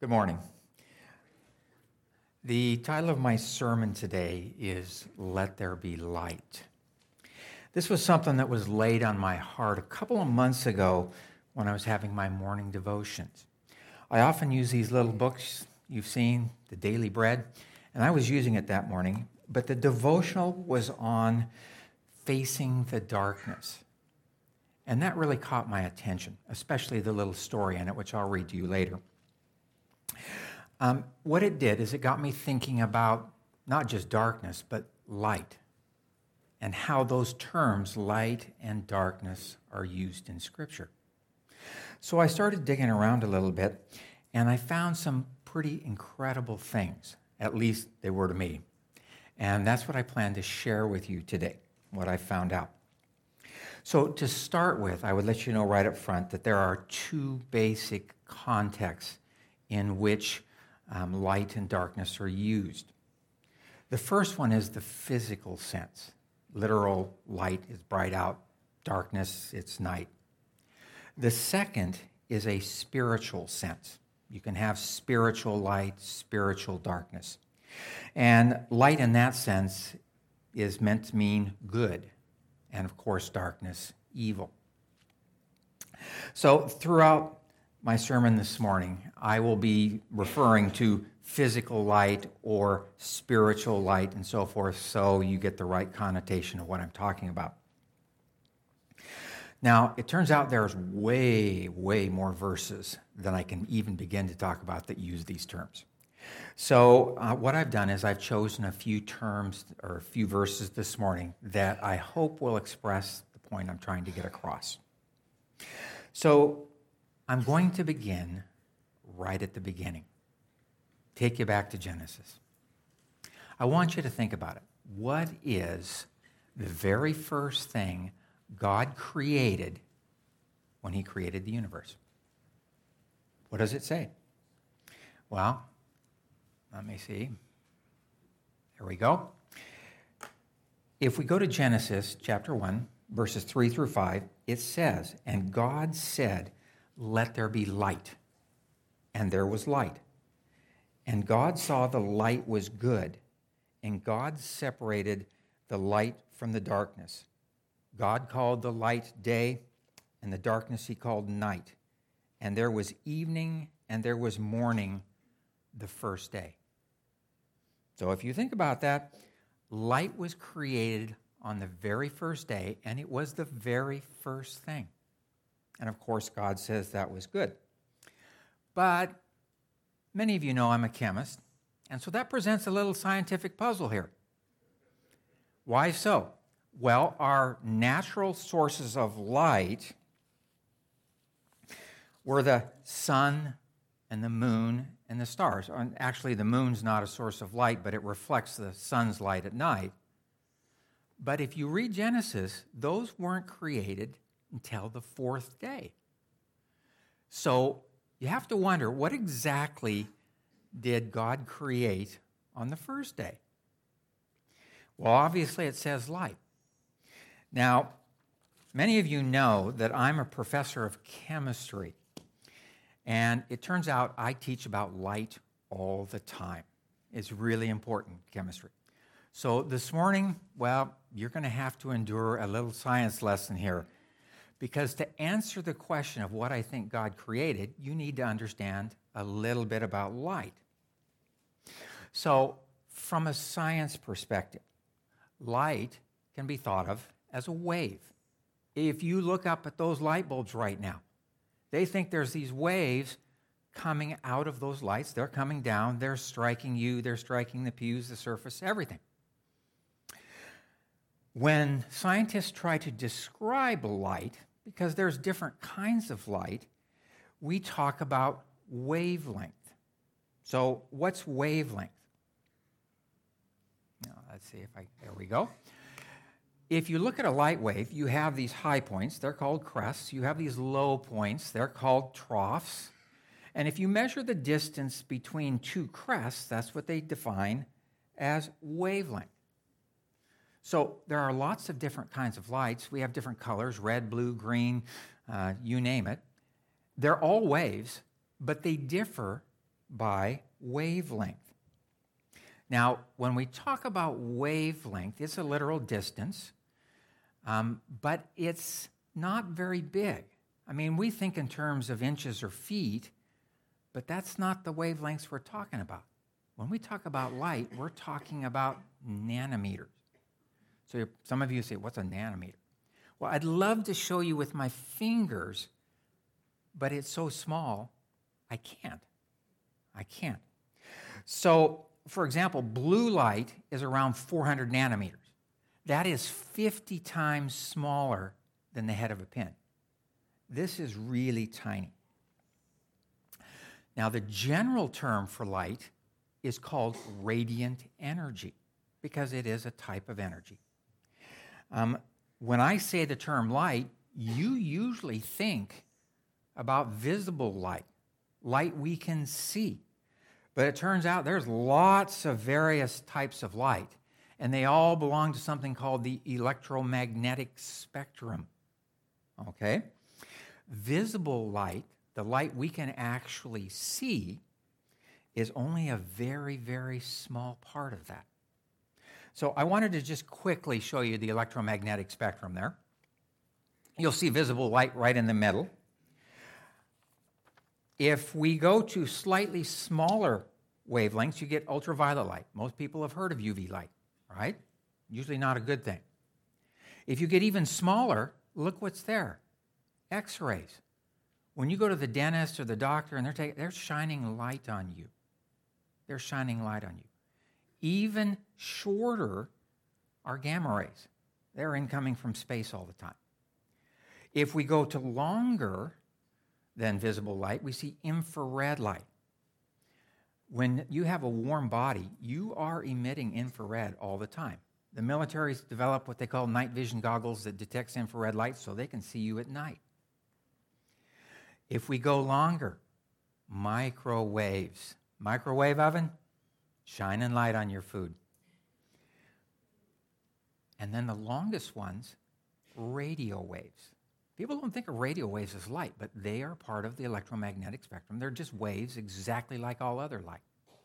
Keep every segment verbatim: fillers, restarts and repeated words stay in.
Good morning. The title of my sermon today is Let There Be Light. This was something that was laid on my heart a couple of months ago when I was having my morning devotions. I often use these little books you've seen, the Daily Bread, and I was using it that morning, but the devotional was on facing the darkness. And that really caught my attention, especially the little story in it, which I'll read to you later. Um, what it did is it got me thinking about not just darkness, but light, and how those terms, light and darkness, are used in Scripture. So I started digging around a little bit, and I found some pretty incredible things. At least they were to me. And that's what I plan to share with you today, what I found out. So to start with, I would let you know right up front that there are two basic contexts in which um, light and darkness are used. The first one is the physical sense. Literal light is bright out, darkness, it's night. The second is a spiritual sense. You can have spiritual light, spiritual darkness. And light in that sense is meant to mean good, and of course darkness, evil. So throughout my sermon this morning, I will be referring to physical light or spiritual light and so forth, so you get the right connotation of what I'm talking about. Now, it turns out there's way, way more verses than I can even begin to talk about that use these terms. So uh, what I've done is I've chosen a few terms or a few verses this morning that I hope will express the point I'm trying to get across. So I'm going to begin right at the beginning. Take you back to Genesis. I want you to think about it. What is the very first thing God created when he created the universe? What does it say? Well, let me see. There we go. If we go to Genesis chapter one, verses three through five, it says, "And God said, let there be light. And there was light. And God saw the light was good. And God separated the light from the darkness. God called the light day, and the darkness he called night. And there was evening, and there was morning the first day." So if you think about that, light was created on the very first day, and it was the very first thing. And of course, God says that was good. But many of you know I'm a chemist, and so that presents a little scientific puzzle here. Why so? Well, our natural sources of light were the sun and the moon and the stars. And actually, the moon's not a source of light, but it reflects the sun's light at night. But if you read Genesis, those weren't created until the fourth day. So you have to wonder, what exactly did God create on the first day? Well, obviously it says light. Now, many of you know that I'm a professor of chemistry, and it turns out I teach about light all the time. It's really important, chemistry. So this morning, well, you're going to have to endure a little science lesson here, because to answer the question of what I think God created, you need to understand a little bit about light. So from a science perspective, light can be thought of as a wave. If you look up at those light bulbs right now, they think there's these waves coming out of those lights. They're coming down. They're striking you. They're striking the pews, the surface, everything. When scientists try to describe light, because there's different kinds of light, we talk about wavelength. So what's wavelength? Now, let's see if I, there we go. If you look at a light wave, you have these high points, they're called crests. You have these low points, they're called troughs. And if you measure the distance between two crests, that's what they define as wavelength. So there are lots of different kinds of lights. We have different colors, red, blue, green, uh, you name it. They're all waves, but they differ by wavelength. Now, when we talk about wavelength, it's a literal distance, um, but it's not very big. I mean, we think in terms of inches or feet, but that's not the wavelengths we're talking about. When we talk about light, we're talking about nanometers. So some of you say, what's a nanometer? Well, I'd love to show you with my fingers, but it's so small, I can't. I can't. So, for example, blue light is around four hundred nanometers. That is fifty times smaller than the head of a pin. This is really tiny. Now, the general term for light is called radiant energy because it is a type of energy. Um, when I say the term light, you usually think about visible light, light we can see. But it turns out there's lots of various types of light, and they all belong to something called the electromagnetic spectrum. Okay? Visible light, the light we can actually see, is only a very, very small part of that. So I wanted to just quickly show you the electromagnetic spectrum there. You'll see visible light right in the middle. If we go to slightly smaller wavelengths, you get ultraviolet light. Most people have heard of U V light, right? Usually not a good thing. If you get even smaller, look what's there. X-rays. When you go to the dentist or the doctor and they're taking, they're shining light on you. They're shining light on you. Even shorter are gamma rays. They're incoming from space all the time. If we go to longer than visible light, we see infrared light. When you have a warm body, you are emitting infrared all the time. The military's developed what they call night vision goggles that detects infrared light so they can see you at night. If we go longer, microwaves. Microwave oven, shining light on your food. And then the longest ones, radio waves. People don't think of radio waves as light, but they are part of the electromagnetic spectrum. They're just waves exactly like all other light.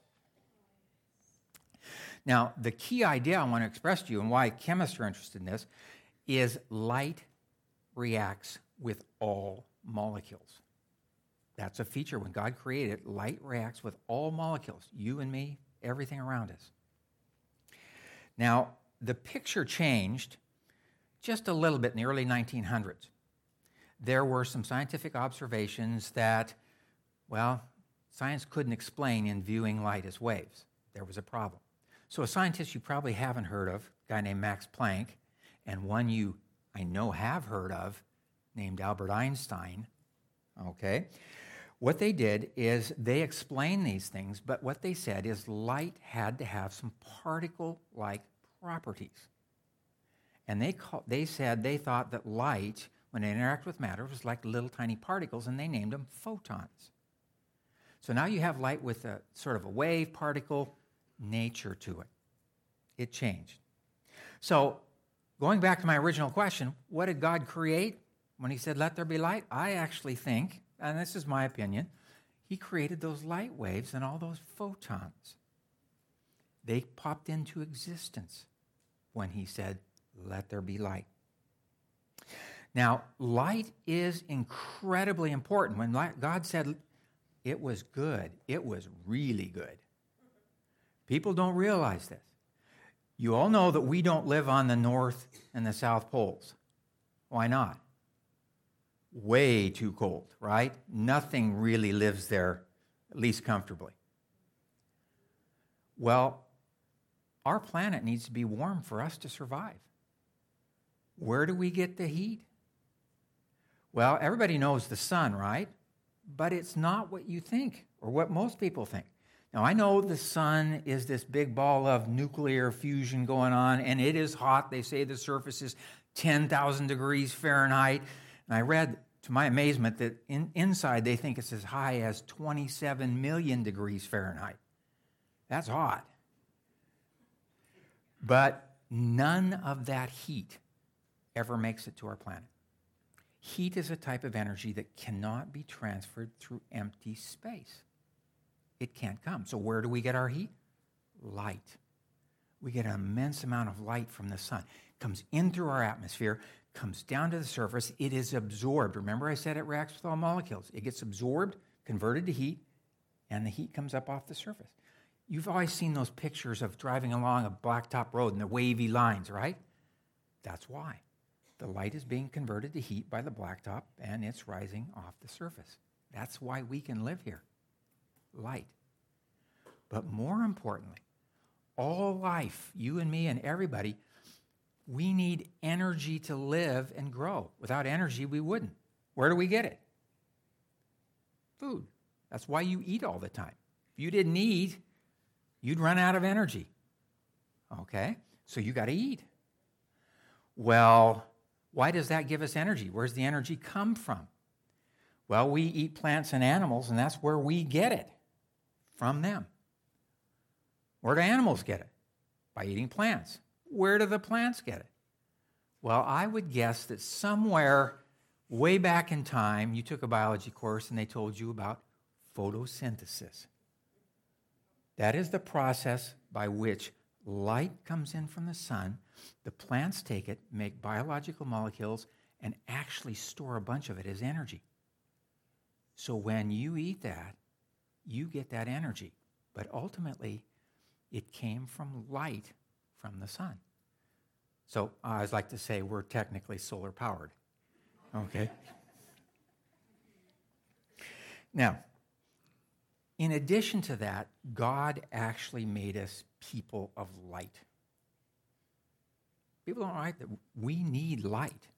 Now, the key idea I want to express to you and why chemists are interested in this is light reacts with all molecules. That's a feature. When God created it, light reacts with all molecules, you and me, everything around us. Now, the picture changed just a little bit in the early nineteen hundreds. There were some scientific observations that, well, science couldn't explain in viewing light as waves. There was a problem. So a scientist you probably haven't heard of, a guy named Max Planck, and one you, I know, have heard of, named Albert Einstein, okay? What they did is they explained these things, but what they said is light had to have some particle-like properties. And they, call, they said they thought that light, when it interacted with matter, was like little tiny particles, and they named them photons. So now you have light with a sort of a wave particle nature to it. It changed. So going back to my original question, what did God create when he said, let there be light? I actually think, and this is my opinion, he created those light waves and all those photons. They popped into existence when he said, let there be light. Now, light is incredibly important. When light, God said it was good, it was really good. People don't realize this. You all know that we don't live on the North and the South Poles. Why not? Way too cold, right? Nothing really lives there, at least comfortably. Well, our planet needs to be warm for us to survive. Where do we get the heat? Well, everybody knows the sun, right? But it's not what you think or what most people think. Now, I know the sun is this big ball of nuclear fusion going on, and it is hot. They say the surface is ten thousand degrees Fahrenheit. And I read, to my amazement, that in, inside they think it's as high as twenty-seven million degrees Fahrenheit. That's hot. But none of that heat ever makes it to our planet. Heat is a type of energy that cannot be transferred through empty space. it can't come. So where do we get our heat? Light. We get an immense amount of light from the sun. It comes in through our atmosphere, comes down to the surface. It is absorbed. Remember I said it reacts with all molecules. It gets absorbed, converted to heat, and the heat comes up off the surface. You've always seen those pictures of driving along a blacktop road and the wavy lines, right? That's why. The light is being converted to heat by the blacktop, and it's rising off the surface. That's why we can live here. Light. But more importantly, all life, you and me and everybody, we need energy to live and grow. Without energy, we wouldn't. Where do we get it? Food. That's why you eat all the time. If you didn't eat, you'd run out of energy. Okay? So you got to eat. Well, why does that give us energy? Where's the energy come from? Well, we eat plants and animals, and that's where we get it, from them. Where do animals get it? By eating plants. Where do the plants get it? Well, I would guess that somewhere way back in time, you took a biology course and they told you about photosynthesis. That is the process by which light comes in from the sun, the plants take it, make biological molecules, and actually store a bunch of it as energy. So when you eat that, you get that energy. But ultimately, it came from light from the sun. So I always like to say we're technically solar powered. Okay? Now, in addition to that, God actually made us people of light. People don't like that. We need light.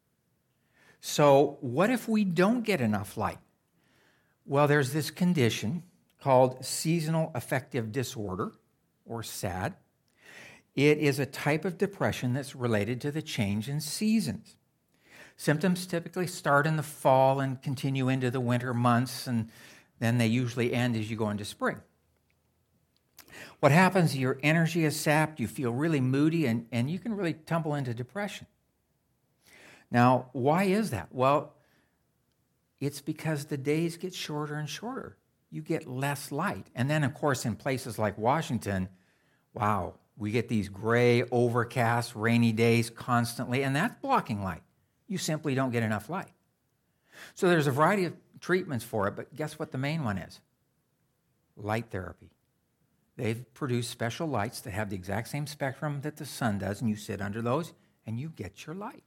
So what if we don't get enough light? Well, there's this condition called seasonal affective disorder, or S A D. It is a type of depression that's related to the change in seasons. Symptoms typically start in the fall and continue into the winter months, and then they usually end as you go into spring. What happens, your energy is sapped, you feel really moody, and, and you can really tumble into depression. Now, why is that? Well, it's because the days get shorter and shorter. You get less light. And then, of course, in places like Washington, wow, we get these gray, overcast, rainy days constantly, and that's blocking light. You simply don't get enough light. So there's a variety of treatments for it, but guess what the main one is? Light therapy. They've produced special lights that have the exact same spectrum that the sun does, and you sit under those, and you get your light.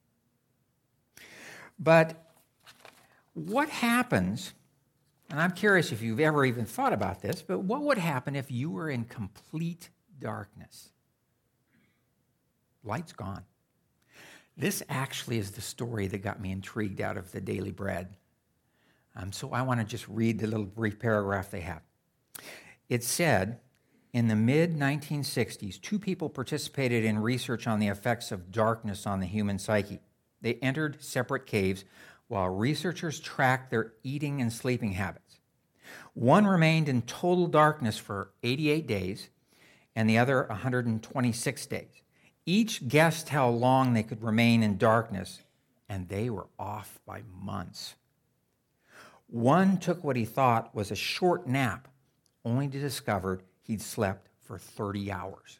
But what happens, and I'm curious if you've ever even thought about this, but what would happen if you were in complete darkness? Light's gone. This actually is the story that got me intrigued out of the Daily Bread. Um, so I want to just read the little brief paragraph they have. It said, in the mid nineteen sixties, two people participated in research on the effects of darkness on the human psyche. They entered separate caves while researchers tracked their eating and sleeping habits. One remained in total darkness for eighty-eight days, and the other one hundred twenty-six days. Each guessed how long they could remain in darkness, and they were off by months. One took what he thought was a short nap, only to discover he'd slept for thirty hours.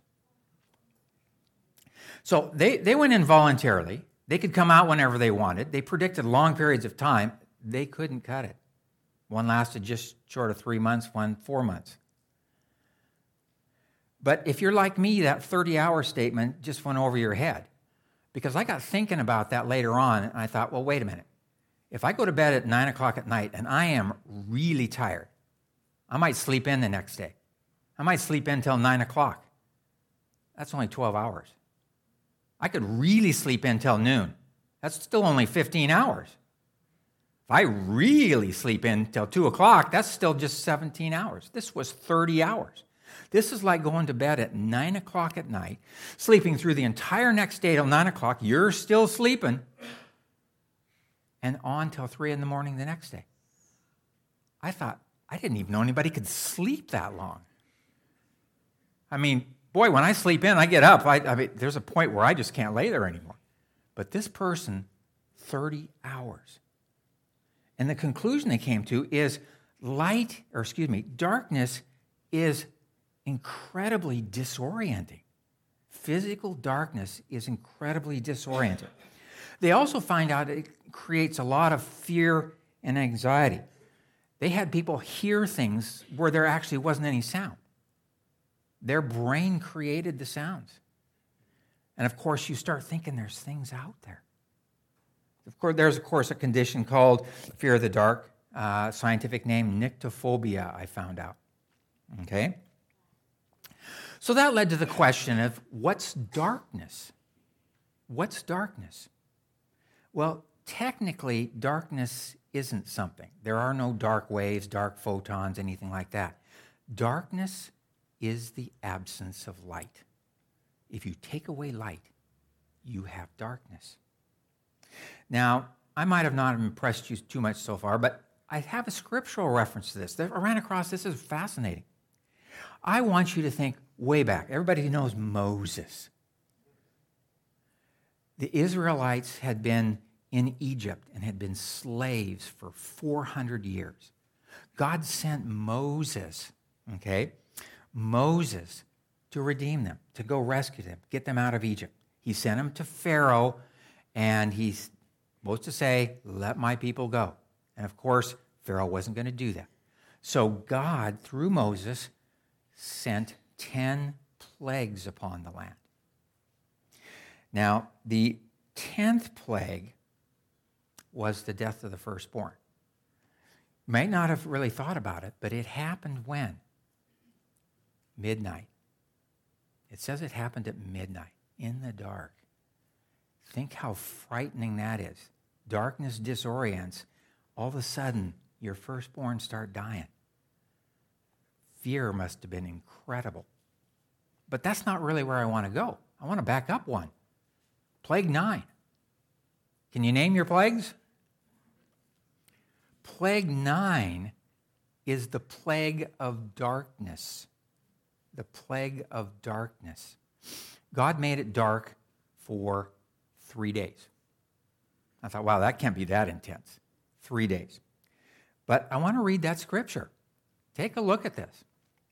So they, they went in voluntarily. They could come out whenever they wanted. They predicted long periods of time. They couldn't cut it. One lasted just short of three months, one four months. But if you're like me, that thirty-hour statement just went over your head. Because I got thinking about that later on, and I thought, well, wait a minute. If I go to bed at nine o'clock at night and I am really tired, I might sleep in the next day. I might sleep in until nine o'clock. That's only twelve hours. I could really sleep in till noon. That's still only fifteen hours. If I really sleep in till two o'clock, that's still just seventeen hours. This was thirty hours. This is like going to bed at nine o'clock at night, sleeping through the entire next day till nine o'clock. You're still sleeping. And on till three in the morning the next day. I thought, I didn't even know anybody could sleep that long. I mean, boy, when I sleep in, I get up. I, I mean, there's a point where I just can't lay there anymore. But this person, thirty hours. And the conclusion they came to is Light, or excuse me, darkness is incredibly disorienting. Physical darkness is incredibly disorienting. They also find out it creates a lot of fear and anxiety. They had people hear things where there actually wasn't any sound. Their brain created the sounds. And of course, you start thinking there's things out there. Of course, there's, of course, a condition called fear of the dark, uh, scientific name nyctophobia, I found out. Okay? So that led to the question of what's darkness? What's darkness? Well, technically, darkness isn't something. There are no dark waves, dark photons, anything like that. Darkness is the absence of light. If you take away light, you have darkness. Now, I might have not impressed you too much so far, but I have a scriptural reference to this. I ran across this. This is fascinating. I want you to think way back. Everybody knows Moses. The Israelites had been in Egypt and had been slaves for four hundred years. God sent Moses, okay, Moses to redeem them, to go rescue them, get them out of Egypt. He sent them to Pharaoh, and he's supposed to say, let my people go. And of course, Pharaoh wasn't going to do that. So God, through Moses, sent ten plagues upon the land. Now, the tenth plague was the death of the firstborn. You might not have really thought about it, but it happened when? Midnight. It says it happened at midnight, in the dark. Think how frightening that is. Darkness disorients. All of a sudden, your firstborn start dying. Fear must have been incredible. But that's not really where I want to go. I want to back up one. Plague nine. Can you name your plagues? Plague nine is the plague of darkness. The plague of darkness. God made it dark for three days. I thought, wow, that can't be that intense. Three days. But I want to read that scripture. Take a look at this.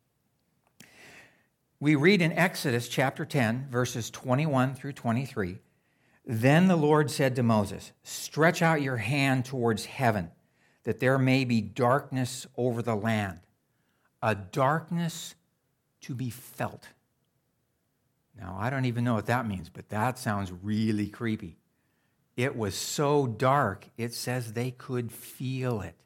We read in Exodus chapter ten, verses twenty-one through twenty-three, Then the Lord said to Moses, Stretch out your hand towards heaven, that there may be darkness over the land, a darkness to be felt. Now, I don't even know what that means, but that sounds really creepy. It was so dark, it says they could feel it.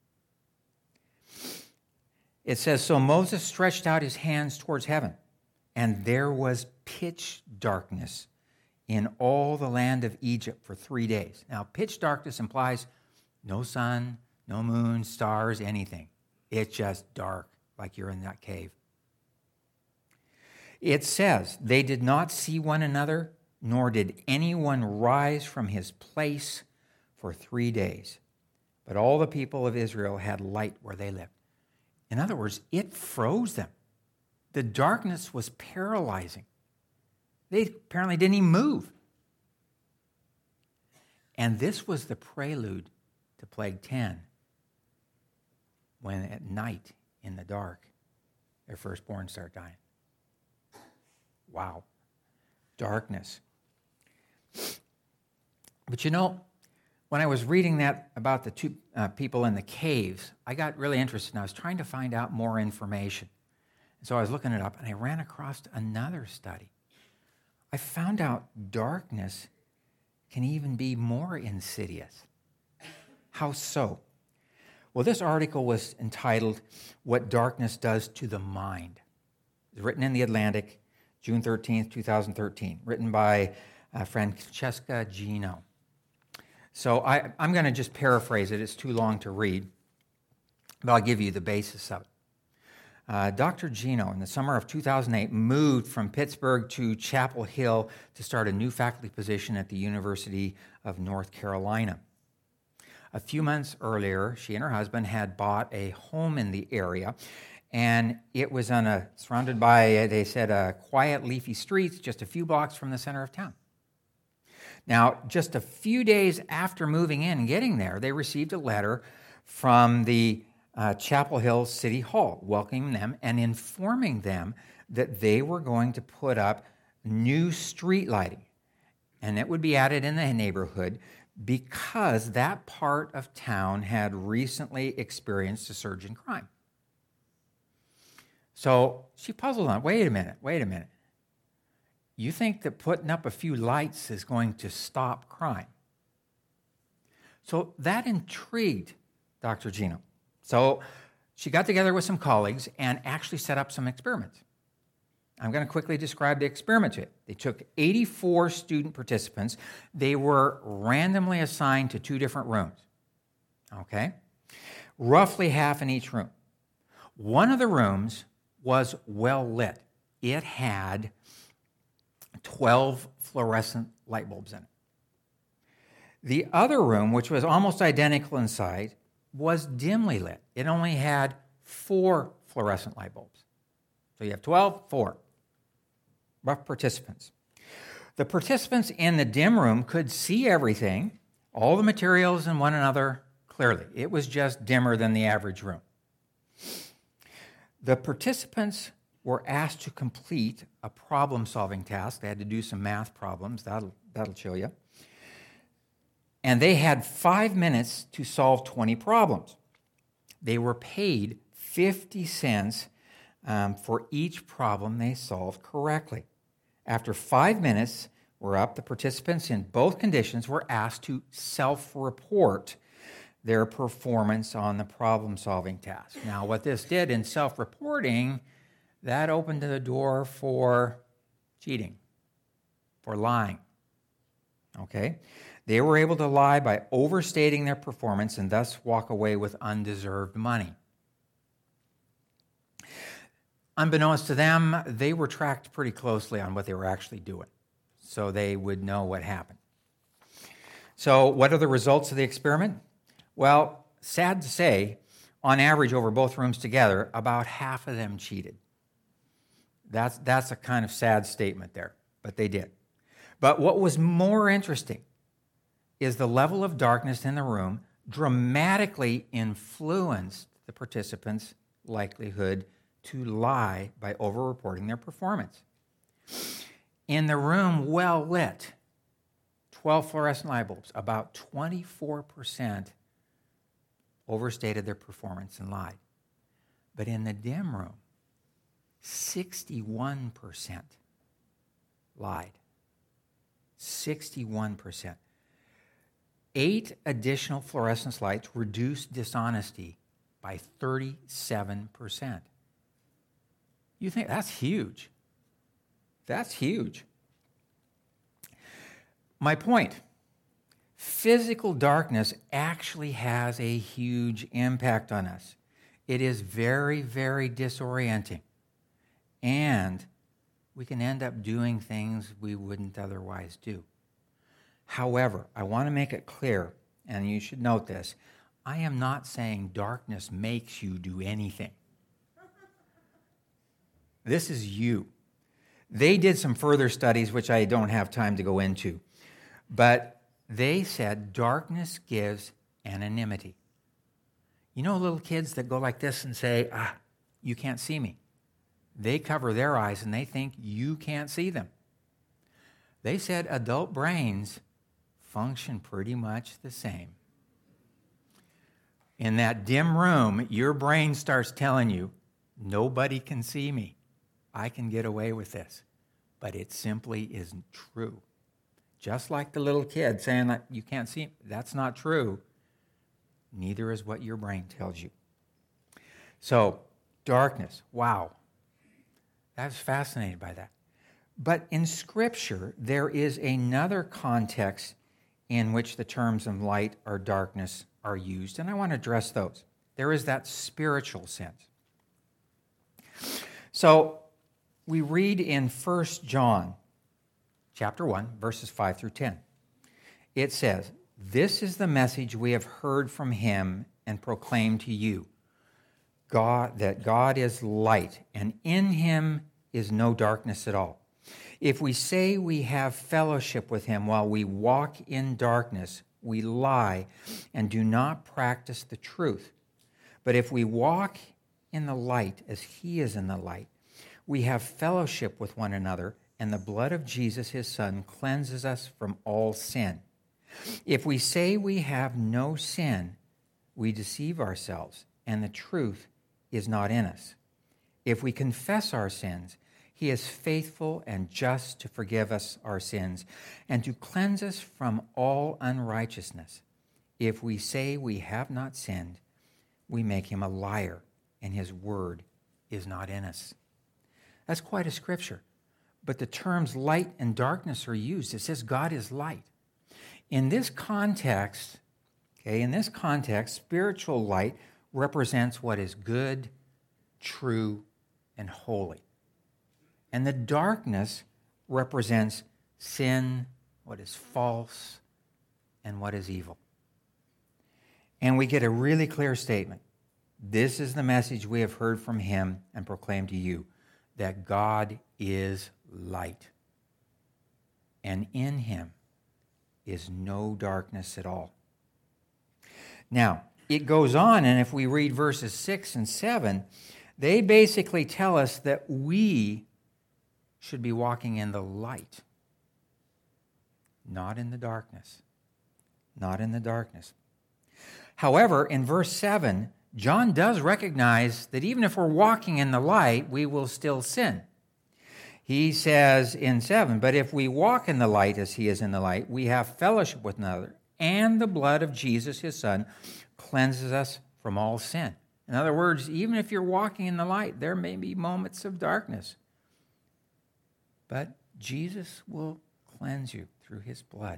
It says, So Moses stretched out his hands towards heaven, and there was pitch darkness in all the land of Egypt for three days. Now, pitch darkness implies no sun, no moon, stars, anything. It's just dark, like you're in that cave. It says, They did not see one another, nor did anyone rise from his place for three days. But all the people of Israel had light where they lived. In other words, it froze them. The darkness was paralyzing. They apparently didn't even move. And this was the prelude to Plague ten, when at night, in the dark, their firstborn start dying. Wow. Darkness. But you know, when I was reading that about the two uh, people in the caves, I got really interested, and I was trying to find out more information. And so I was looking it up, and I ran across another study. I found out darkness can even be more insidious. How so? Well, this article was entitled, What Darkness Does to the Mind. It was written in The Atlantic, June thirteenth, twenty thirteen, written by uh, Francesca Gino. So I, I'm going to just paraphrase it. It's too long to read, but I'll give you the basis of it. Uh, Doctor Gino, in the summer of two thousand eight, moved from Pittsburgh to Chapel Hill to start a new faculty position at the University of North Carolina. A few months earlier, she and her husband had bought a home in the area, and it was on a surrounded by, they said, a quiet, leafy streets just a few blocks from the center of town. Now, just a few days after moving in and getting there, they received a letter from the uh, Chapel Hill City Hall, welcoming them and informing them that they were going to put up new street lighting, and it would be added in the neighborhood because that part of town had recently experienced a surge in crime. So she puzzled on, wait a minute, wait a minute. You think that putting up a few lights is going to stop crime? So that intrigued Doctor Gino. So she got together with some colleagues and actually set up some experiments. I'm going to quickly describe the experiment to you. They took eighty-four student participants. They were randomly assigned to two different rooms, okay? Roughly half in each room. One of the rooms was well lit. It had twelve fluorescent light bulbs in it. The other room, which was almost identical inside, was dimly lit. It only had four fluorescent light bulbs. So you have twelve, four. Rough participants. The participants in the dim room could see everything, all the materials and one another clearly. It was just dimmer than the average room. The participants were asked to complete a problem-solving task. They had to do some math problems. That'll, that'll show you. And they had five minutes to solve twenty problems. They were paid fifty cents um, for each problem they solved correctly. After five minutes were up, the participants in both conditions were asked to self-report their performance on the problem-solving task. Now, what this did in self-reporting, that opened the door for cheating, for lying. Okay? They were able to lie by overstating their performance and thus walk away with undeserved money. Unbeknownst to them, they were tracked pretty closely on what they were actually doing, so they would know what happened. So what are the results of the experiment? Well, sad to say, on average over both rooms together, about half of them cheated. That's, that's a kind of sad statement there, but they did. But what was more interesting is the level of darkness in the room dramatically influenced the participants' likelihood to lie by over-reporting their performance. In the room well lit, twelve fluorescent light bulbs, about twenty-four percent overstated their performance and lied. But in the dim room, sixty-one percent lied. sixty-one percent. Eight additional fluorescence lights reduced dishonesty by thirty-seven percent. You think that's huge. That's huge. My point, physical darkness actually has a huge impact on us. It is very, very disorienting. And we can end up doing things we wouldn't otherwise do. However, I want to make it clear, and you should note this, I am not saying darkness makes you do anything. This is you. They did some further studies, which I don't have time to go into, but they said darkness gives anonymity. You know little kids that go like this and say, ah, you can't see me. They cover their eyes and they think you can't see them. They said adult brains function pretty much the same. In that dim room, your brain starts telling you, nobody can see me. I can get away with this. But it simply isn't true. Just like the little kid saying that you can't see me. That's not true. Neither is what your brain tells you. So, darkness, wow. I was fascinated by that. But in Scripture, there is another context in which the terms of light or darkness are used, and I want to address those. There is that spiritual sense. So, we read in First John chapter one, verses five through ten. It says, "This is the message we have heard from him and proclaimed to you, God, that God is light, and in him is no darkness at all. If we say we have fellowship with him while we walk in darkness, we lie and do not practice the truth. But if we walk in the light as he is in the light, we have fellowship with one another, and the blood of Jesus, his Son, cleanses us from all sin. If we say we have no sin, we deceive ourselves, and the truth is not in us. If we confess our sins, he is faithful and just to forgive us our sins and to cleanse us from all unrighteousness. If we say we have not sinned, we make him a liar, and his word is not in us. That's quite a scripture. But the terms light and darkness are used. It says God is light. In this context, okay, in this context, spiritual light represents what is good, true, and holy. And the darkness represents sin, what is false, and what is evil. And we get a really clear statement. This is the message we have heard from him and proclaimed to you, that God is light, and in him is no darkness at all. Now, it goes on, and if we read verses six and seven, they basically tell us that we should be walking in the light, not in the darkness. Not in the darkness. However, in verse seven, John does recognize that even if we're walking in the light, we will still sin. He says in seven, but if we walk in the light as he is in the light, we have fellowship with another, and the blood of Jesus, his Son, cleanses us from all sin. In other words, even if you're walking in the light, there may be moments of darkness. But Jesus will cleanse you through his blood.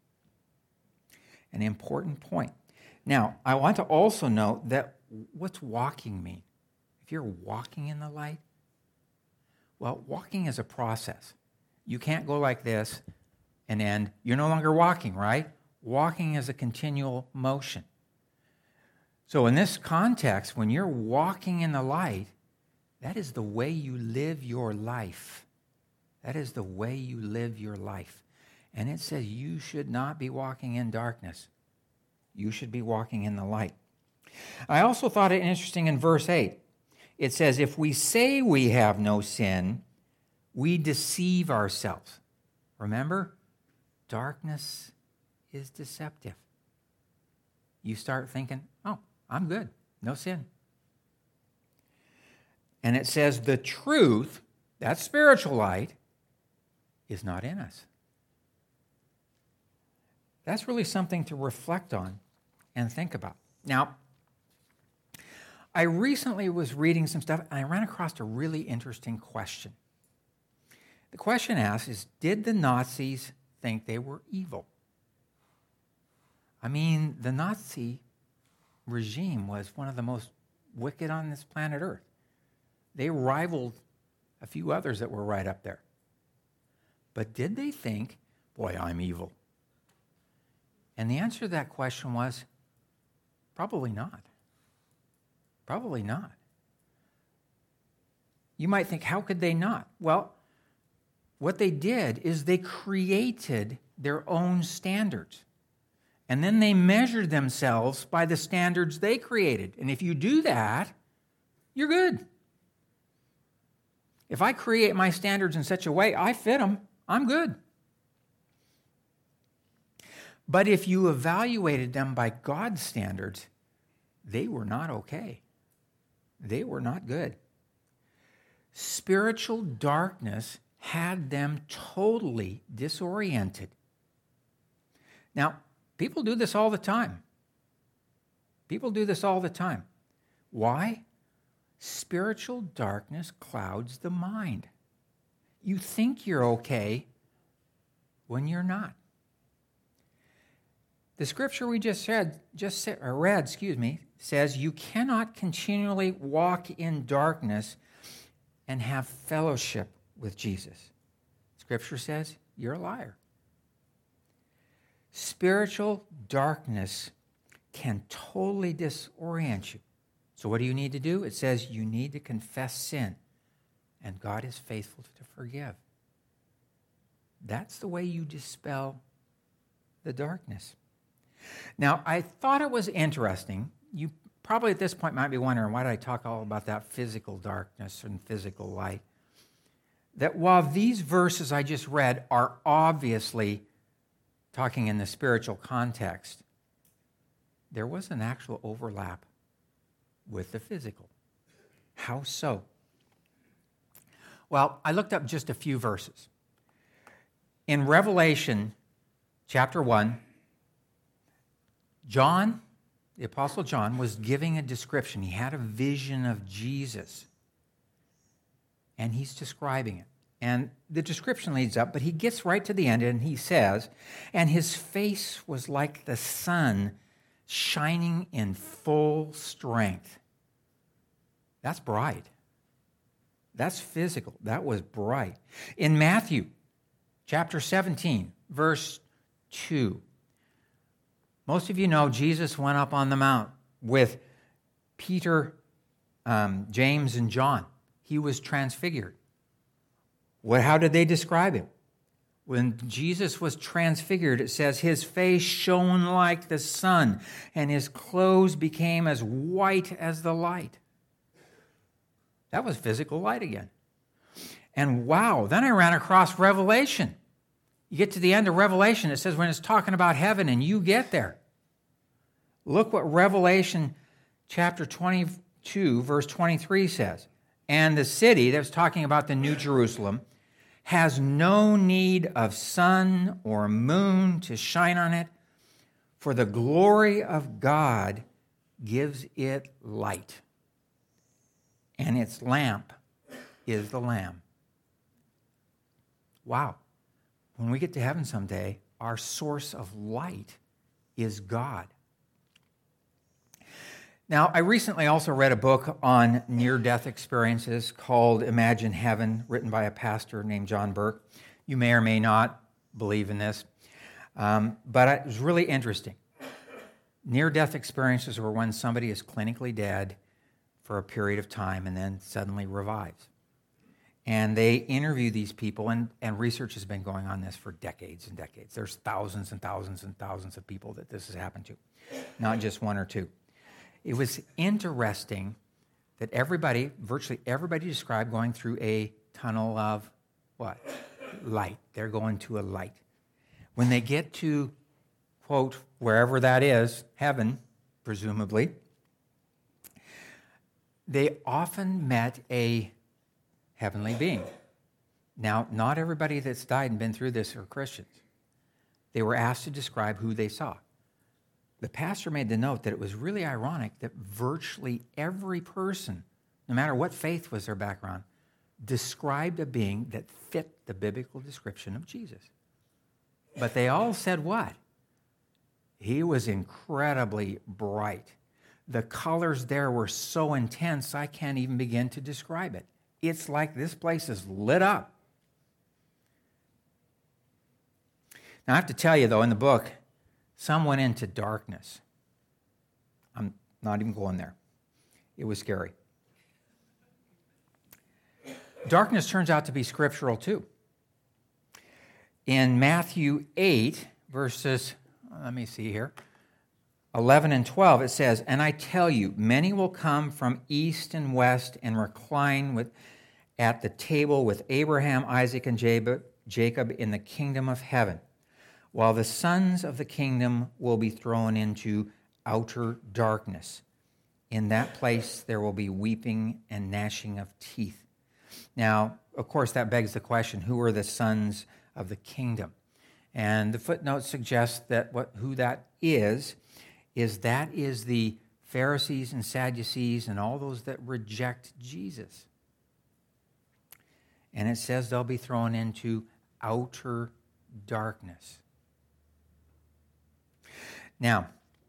An important point. Now, I want to also note that what's walking mean? If you're walking in the light, well, walking is a process. You can't go like this and end. You're no longer walking, right? Walking is a continual motion. So in this context, when you're walking in the light, that is the way you live your life. That is the way you live your life. And it says you should not be walking in darkness. You should be walking in the light. I also thought it interesting in verse eight. It says, if we say we have no sin, we deceive ourselves. Remember, darkness is deceptive. You start thinking, oh, I'm good, no sin. And it says the truth, that spiritual light, is not in us. That's really something to reflect on and think about. Now, I recently was reading some stuff, and I ran across a really interesting question. The question asks is, did the Nazis think they were evil? I mean, the Nazi regime was one of the most wicked on this planet Earth. They rivaled a few others that were right up there. But did they think, boy, I'm evil? And the answer to that question was, probably not. Probably not. You might think, how could they not? Well, what they did is they created their own standards. And then they measured themselves by the standards they created. And if you do that, you're good. If I create my standards in such a way, I fit them, I'm good. But if you evaluated them by God's standards, they were not okay. They were not good. Spiritual darkness had them totally disoriented. Now, people do this all the time. People do this all the time. Why? Spiritual darkness clouds the mind. You think you're okay when you're not. The scripture we just read, just read, excuse me, says you cannot continually walk in darkness and have fellowship with Jesus. Scripture says you're a liar. Spiritual darkness can totally disorient you. So what do you need to do? It says you need to confess sin, and God is faithful to forgive. That's the way you dispel the darkness. Now, I thought it was interesting. You probably at this point might be wondering, why did I talk all about that physical darkness and physical light? That while these verses I just read are obviously talking in the spiritual context, there was an actual overlap with the physical. How so? Well, I looked up just a few verses. In Revelation chapter one, John, the Apostle John, was giving a description. He had a vision of Jesus, and he's describing it. And the description leads up, but he gets right to the end, and he says, and his face was like the sun shining in full strength. That's bright. That's physical. That was bright. In Matthew chapter seventeen, verse two, most of you know Jesus went up on the mount with Peter, um, James, and John. He was transfigured. What, how did they describe him? When Jesus was transfigured, it says his face shone like the sun, and his clothes became as white as the light. That was physical light again. And wow, then I ran across Revelation. You get to the end of Revelation, it says when it's talking about heaven, and you get there. Look what Revelation chapter twenty-two, verse twenty-three says. And the city, that's talking about the New Jerusalem, has no need of sun or moon to shine on it, for the glory of God gives it light, and its lamp is the Lamb. Wow. When we get to heaven someday, our source of light is God. Now, I recently also read a book on near-death experiences called Imagine Heaven, written by a pastor named John Burke. You may or may not believe in this, um, but it was really interesting. Near-death experiences are when somebody is clinically dead for a period of time and then suddenly revives. And they interview these people, and, and research has been going on this for decades and decades. There's thousands and thousands and thousands of people that this has happened to, not just one or two. It was interesting that everybody, virtually everybody described going through a tunnel of what? Light. They're going to a light. When they get to, quote, wherever that is, heaven, presumably, they often met a heavenly being. Now, not everybody that's died and been through this are Christians. They were asked to describe who they saw. The pastor made the note that it was really ironic that virtually every person, no matter what faith was their background, described a being that fit the biblical description of Jesus. But they all said what? He was incredibly bright. The colors there were so intense, I can't even begin to describe it. It's like this place is lit up. Now, I have to tell you, though, in the book, some went into darkness. I'm not even going there. It was scary. Darkness turns out to be scriptural, too. In Matthew eight, verses, let me see here, eleven and twelve, it says, and I tell you, many will come from east and west and recline with, at the table with Abraham, Isaac, and Jacob in the kingdom of heaven, while the sons of the kingdom will be thrown into outer darkness. In that place there will be weeping and gnashing of teeth. Now, of course, that begs the question, who are the sons of the kingdom? And the footnote suggests that what who that is, is that is the Pharisees and Sadducees and all those that reject Jesus. And it says they'll be thrown into outer darkness. Now,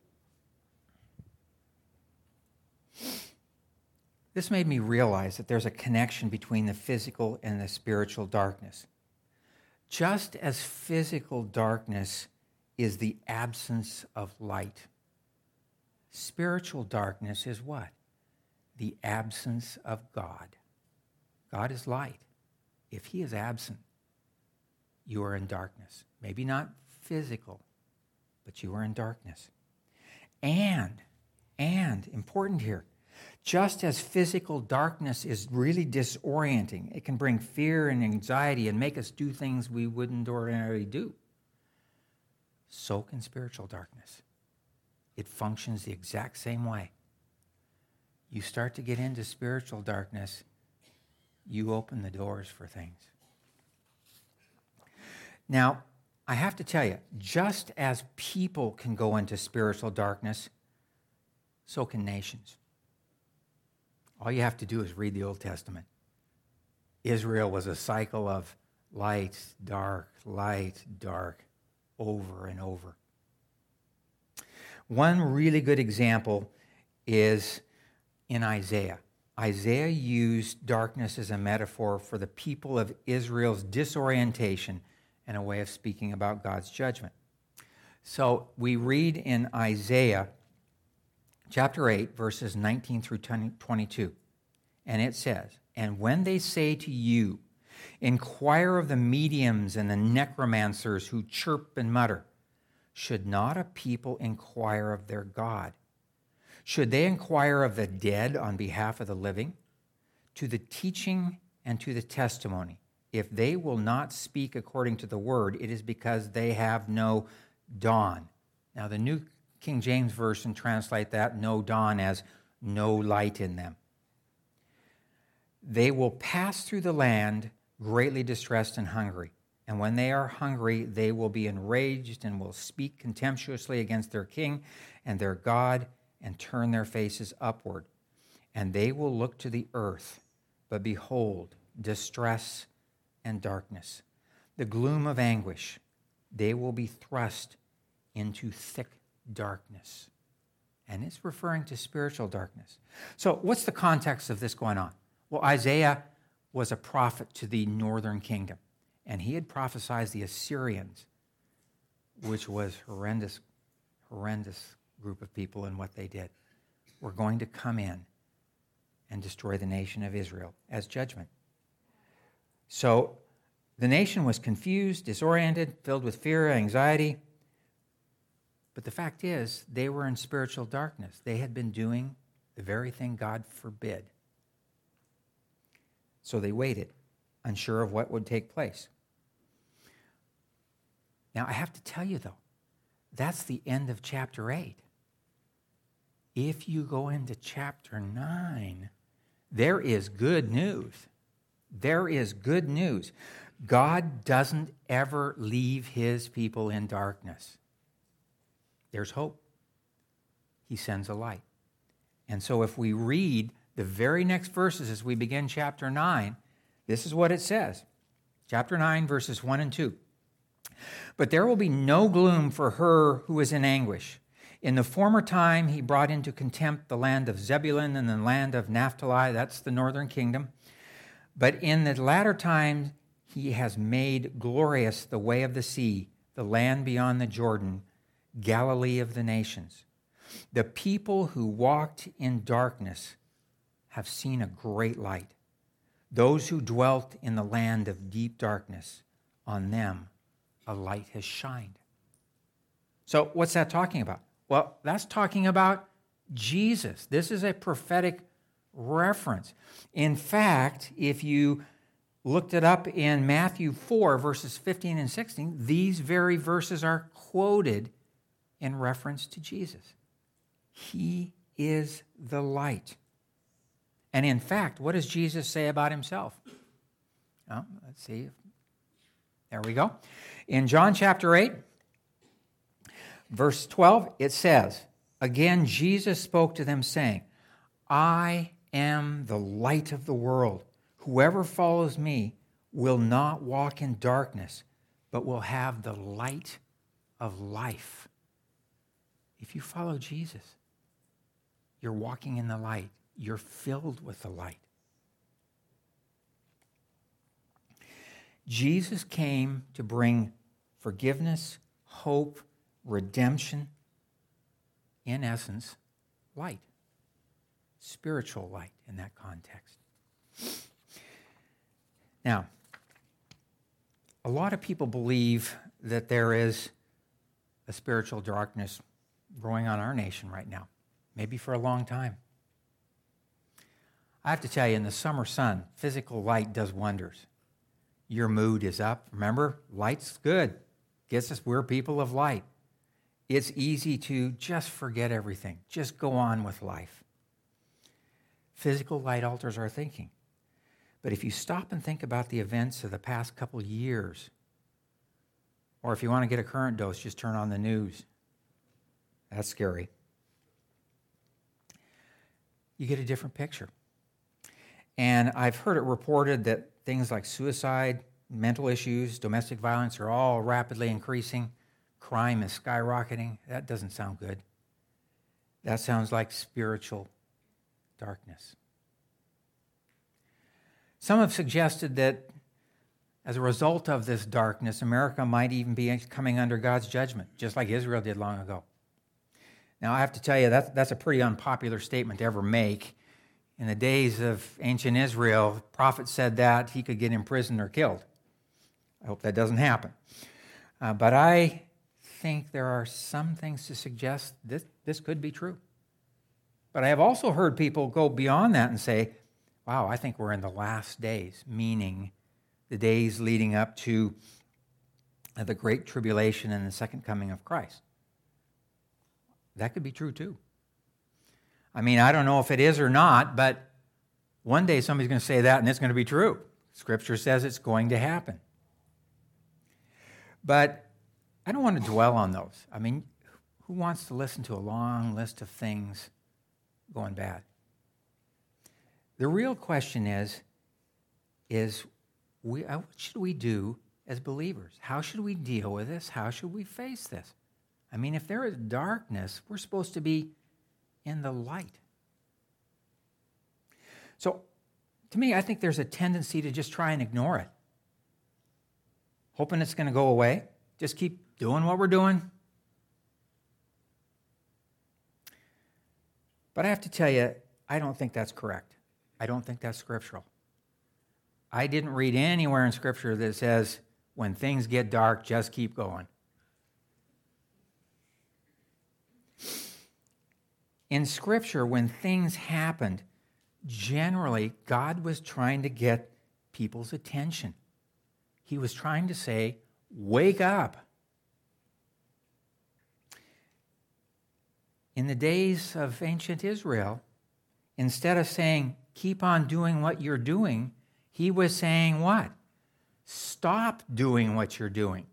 this made me realize that there's a connection between the physical and the spiritual darkness. Just as physical darkness is the absence of light, spiritual darkness is what? The absence of God. God is light. If he is absent, you are in darkness. Maybe not physical, but you are in darkness. And And, important here, just as physical darkness is really disorienting, it can bring fear and anxiety and make us do things we wouldn't ordinarily do, so can spiritual darkness. It functions the exact same way. You start to get into spiritual darkness, you open the doors for things. Now, I have to tell you, just as people can go into spiritual darkness, so can nations. All you have to do is read the Old Testament. Israel was a cycle of light, dark, light, dark, over and over. One really good example is in Isaiah. Isaiah used darkness as a metaphor for the people of Israel's disorientation and a way of speaking about God's judgment. So we read in Isaiah chapter eight, verses nineteen through twenty-two, and it says, "And when they say to you, inquire of the mediums and the necromancers who chirp and mutter, should not a people inquire of their God? Should they inquire of the dead on behalf of the living? To the teaching and to the testimony. If they will not speak according to the word, it is because they have no dawn." Now, the New King James Version translate that no dawn as no light in them. "They will pass through the land greatly distressed and hungry. And when they are hungry, they will be enraged and will speak contemptuously against their king and their God and turn their faces upward. And they will look to the earth, but behold, distress and darkness, the gloom of anguish. They will be thrust into thick darkness." And it's referring to spiritual darkness. So what's the context of this going on? Well, Isaiah was a prophet to the northern kingdom, and he had prophesied the Assyrians, which was horrendous, horrendous group of people, and what they did were going to come in and destroy the nation of Israel as judgment. So the nation was confused, disoriented, filled with fear, anxiety. But the fact is, they were in spiritual darkness. They had been doing the very thing God forbid. So they waited, unsure of what would take place. Now, I have to tell you, though, that's the end of chapter eight. If you go into chapter nine, there is good news. There is good news. God doesn't ever leave his people in darkness. There's hope. He sends a light. And so if we read the very next verses as we begin chapter nine, this is what it says. Chapter nine, verses one and two. "But there will be no gloom for her who is in anguish. In the former time he brought into contempt the land of Zebulun and the land of Naphtali," that's the northern kingdom. "But in the latter time he has made glorious the way of the sea, the land beyond the Jordan, Galilee of the nations. The people who walked in darkness have seen a great light. Those who dwelt in the land of deep darkness, on them a light has shined." So what's that talking about? Well, that's talking about Jesus. This is a prophetic reference. In fact, if you looked it up in Matthew four, verses fifteen and sixteen, these very verses are quoted in reference to Jesus. He is the light. And in fact, what does Jesus say about himself? Well, let's see. There we go. In John chapter eight, verse twelve, it says, "Again Jesus spoke to them, saying, I am the light of the world. Whoever follows me will not walk in darkness, but will have the light of life." If you follow Jesus, you're walking in the light. You're filled with the light. Jesus came to bring forgiveness, hope, redemption, in essence, light. Spiritual light in that context. Now, a lot of people believe that there is a spiritual darkness growing on our nation right now. maybe for a long time. I have to tell you, in the summer sun, physical light does wonders. Your mood is up. Remember, light's good. Gets us, we're people of light. It's easy to just forget everything. Just go on with life. Physical light alters our thinking. But if you stop and think about the events of the past couple years, or if you want to get a current dose, just turn on the news. That's scary. You get a different picture. And I've heard it reported that things like suicide, mental issues, domestic violence are all rapidly increasing. Crime is skyrocketing. That doesn't sound good. That sounds like spiritual darkness. Some have suggested that as a result of this darkness, America might even be coming under God's judgment, just like Israel did long ago. Now, I have to tell you, that's, that's a pretty unpopular statement to ever make. In the days of ancient Israel, the prophet said that he could get imprisoned or killed. I hope that doesn't happen. Uh, but I think there are some things to suggest that this could be true. But I have also heard people go beyond that and say, wow, I think we're in the last days, meaning the days leading up to the Great Tribulation and the second coming of Christ. That could be true too. I mean, I don't know if it is or not, but one day somebody's going to say that and it's going to be true. Scripture says it's going to happen. But I don't want to dwell on those. I mean, who wants to listen to a long list of things going bad? The real question is, is we, what should we do as believers? How should we deal with this? How should we face this? I mean, if there is darkness, we're supposed to be in the light. So, to me, I think there's a tendency to just try and ignore it, hoping it's going to go away. Just keep doing what we're doing. But I have to tell you, I don't think that's correct. I don't think that's scriptural. I didn't read anywhere in Scripture that says, when things get dark, just keep going. In Scripture, when things happened, generally, God was trying to get people's attention. He was trying to say, wake up. In the days of ancient Israel, instead of saying, keep on doing what you're doing, he was saying what? Stop doing what you're doing.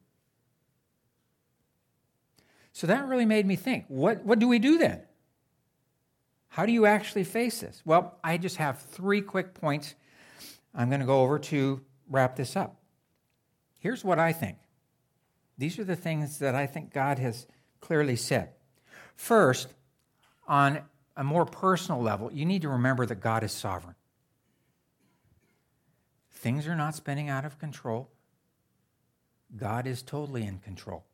So that really made me think, what, what do we do then? How do you actually face this? Well, I just have three quick points I'm going to go over to wrap this up. Here's what I think. These are the things that I think God has clearly said. First, on a more personal level, you need to remember that God is sovereign. Things are not spinning out of control. God is totally in control.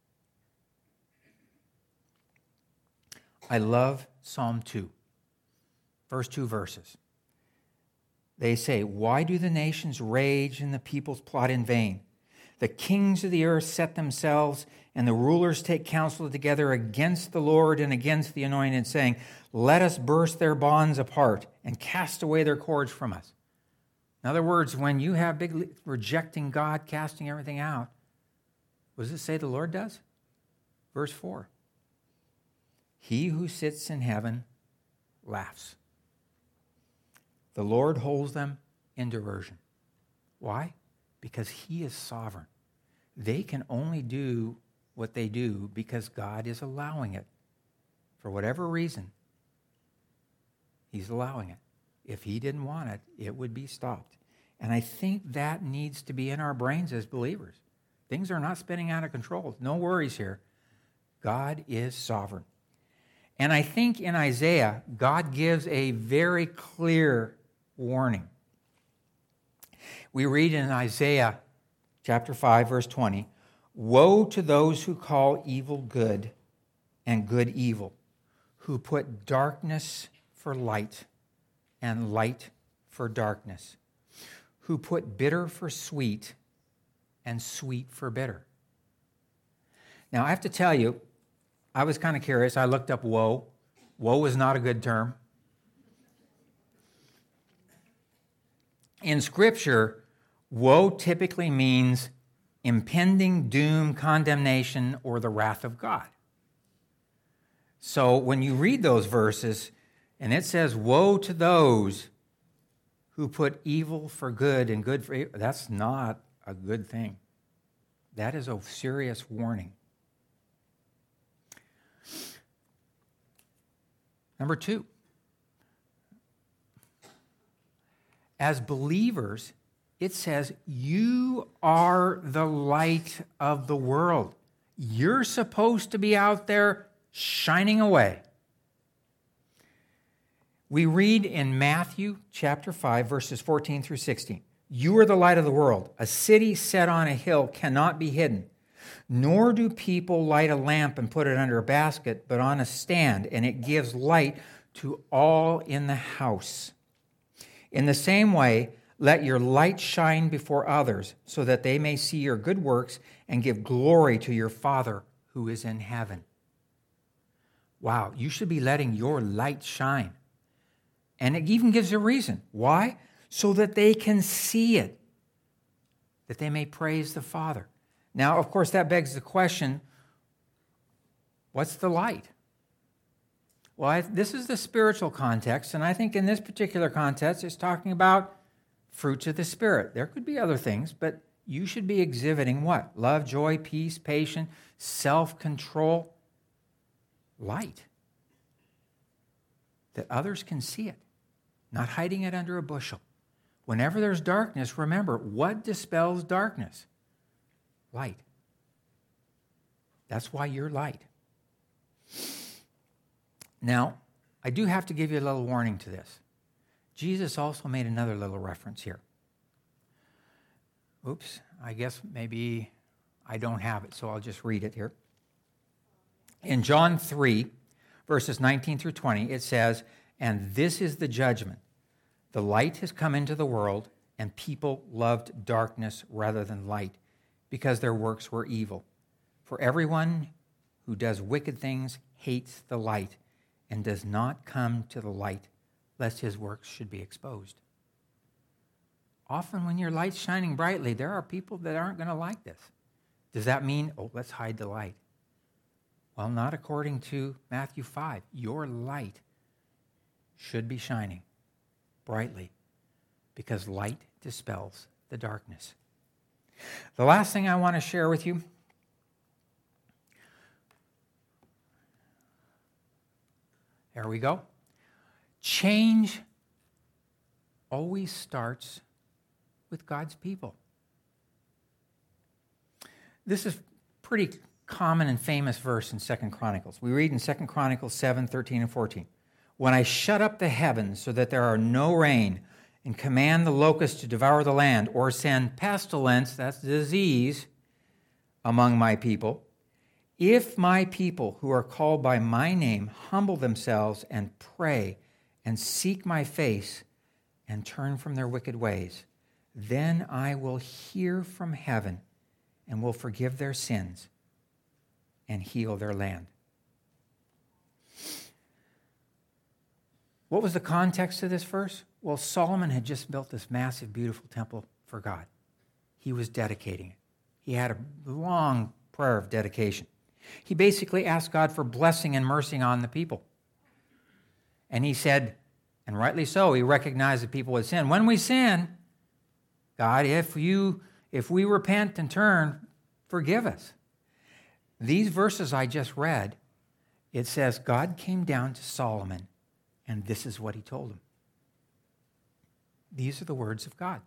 I love Psalm two, first two verses. They say, why do the nations rage and the peoples plot in vain? The kings of the earth set themselves, and the rulers take counsel together against the Lord and against the Anointed, saying, let us burst their bonds apart and cast away their cords from us. In other words, when you have big rejecting God, casting everything out, what does it say the Lord does? Verse four. He who sits in heaven laughs. The Lord holds them in derision. Why? Because he is sovereign. They can only do what they do because God is allowing it. For whatever reason, he's allowing it. If he didn't want it, it would be stopped. And I think that needs to be in our brains as believers. Things are not spinning out of control. No worries here. God is sovereign. And I think in Isaiah, God gives a very clear warning. We read in Isaiah chapter five, verse twenty, woe to those who call evil good and good evil, who put darkness for light and light for darkness, who put bitter for sweet and sweet for bitter. Now, I have to tell you, I was kind of curious. I looked up woe. Woe is not a good term. In Scripture, woe typically means impending doom, condemnation, or the wrath of God. So when you read those verses, and it says, woe to those who put evil for good and good for evil, that's not a good thing. That is a serious warning. Number two, as believers, it says, you are the light of the world. You're supposed to be out there shining away. We read in Matthew chapter five, verses fourteen through sixteen, you are the light of the world. A city set on a hill cannot be hidden. Nor do people light a lamp and put it under a basket, but on a stand, and it gives light to all in the house. In the same way, let your light shine before others, so that they may see your good works and give glory to your Father who is in heaven. Wow, you should be letting your light shine. And it even gives a reason. Why? So that they can see it, that they may praise the Father. Now, of course, that begs the question, what's the light? Well, I, this is the spiritual context, and I think in this particular context, it's talking about fruits of the Spirit. There could be other things, but you should be exhibiting what? Love, joy, peace, patience, self-control, light. That others can see it, not hiding it under a bushel. Whenever there's darkness, remember, what dispels darkness? Light. That's why you're light. Now, I do have to give you a little warning to this. Jesus also made another little reference here. Oops, I guess maybe I don't have it, so I'll just read it here. In John three, verses nineteen through twenty, it says, and this is the judgment. The light has come into the world, and people loved darkness rather than light, because their works were evil. For everyone who does wicked things hates the light and does not come to the light, lest his works should be exposed. Often when your light's shining brightly, there are people that aren't going to like this. Does that mean, oh, let's hide the light? Well, not according to Matthew five. Your light should be shining brightly because light dispels the darkness. The last thing I want to share with you, there we go. Change always starts with God's people. This is pretty common and famous verse in Second Chronicles. We read in Second Chronicles seven, thirteen, and fourteen. When I shut up the heavens so that there are no rain, and command the locusts to devour the land, or send pestilence, that's disease, among my people, if my people who are called by my name humble themselves and pray and seek my face and turn from their wicked ways, then I will hear from heaven and will forgive their sins and heal their land. What was the context of this verse? Well, Solomon had just built this massive, beautiful temple for God. He was dedicating it. He had a long prayer of dedication. He basically asked God for blessing and mercy on the people. And he said, and rightly so, he recognized that people would sin. When we sin, God, if you, if we repent and turn, forgive us. These verses I just read, it says God came down to Solomon, and this is what he told him. These are the words of God.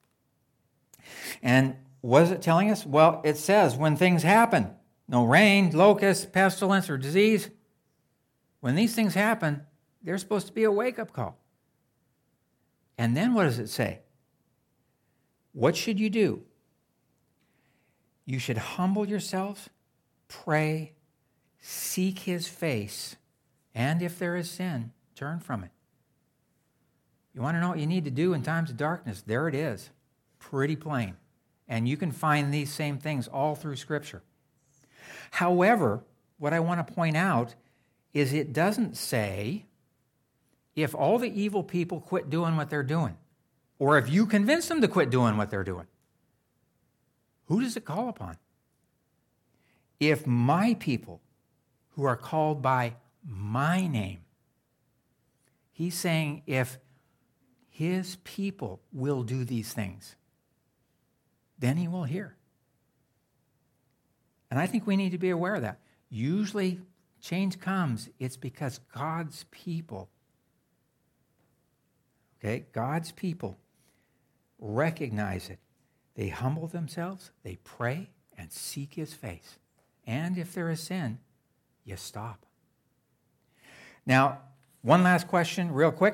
And what is it telling us? Well, it says when things happen, no rain, locust, pestilence, or disease, when these things happen, there's supposed to be a wake-up call. And then what does it say? What should you do? You should humble yourselves, pray, seek his face, and if there is sin, turn from it. You want to know what you need to do in times of darkness? There it is. Pretty plain. And you can find these same things all through Scripture. However, what I want to point out is it doesn't say if all the evil people quit doing what they're doing, or if you convince them to quit doing what they're doing. Who does it call upon? If my people who are called by my name, he's saying if his people will do these things, then he will hear. And I think we need to be aware of that. Usually change comes, it's because God's people, okay, God's people recognize it. They humble themselves, they pray and seek his face. And if there is sin, you stop. Now, one last question real quick.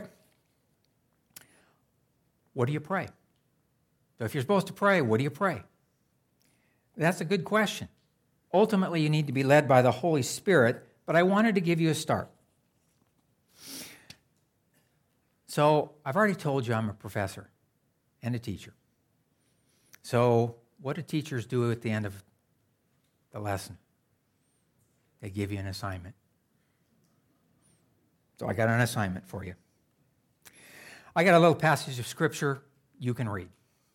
What do you pray? So if you're supposed to pray, what do you pray? That's a good question. Ultimately, you need to be led by the Holy Spirit, but I wanted to give you a start. So I've already told you I'm a professor and a teacher. So what do teachers do at the end of the lesson? They give you an assignment. So I got an assignment for you. I got a little passage of Scripture you can read.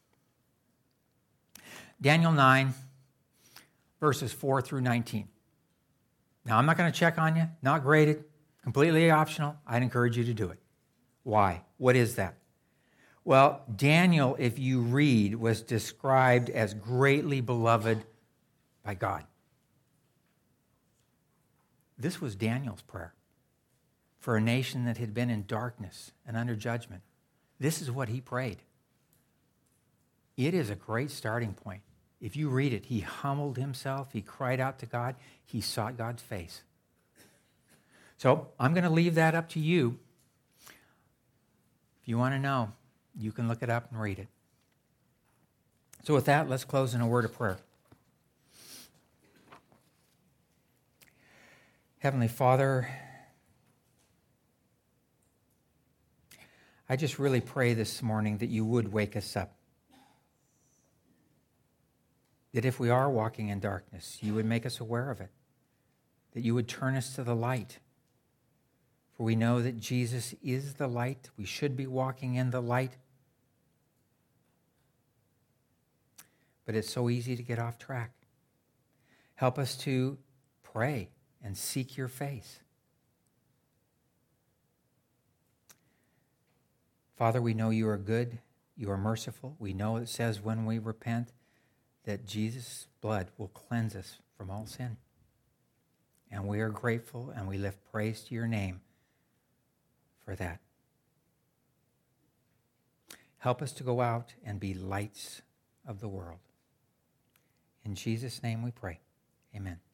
Daniel nine, verses four through nineteen. Now, I'm not going to check on you, not graded, completely optional. I'd encourage you to do it. Why? What is that? Well, Daniel, if you read, was described as greatly beloved by God. This was Daniel's prayer for a nation that had been in darkness and under judgment. This is what he prayed. It is a great starting point. If you read it, he humbled himself, he cried out to God, he sought God's face. So I'm going to leave that up to you. If you want to know, you can look it up and read it. So with that, let's close in a word of prayer. Heavenly Father, I just really pray this morning that you would wake us up. That if we are walking in darkness, you would make us aware of it. That you would turn us to the light. For we know that Jesus is the light. We should be walking in the light. But it's so easy to get off track. Help us to pray and seek your face. Father, we know you are good. You are merciful. We know it says when we repent, that Jesus' blood will cleanse us from all sin. And we are grateful and we lift praise to your name for that. Help us to go out and be lights of the world. In Jesus' name we pray. Amen.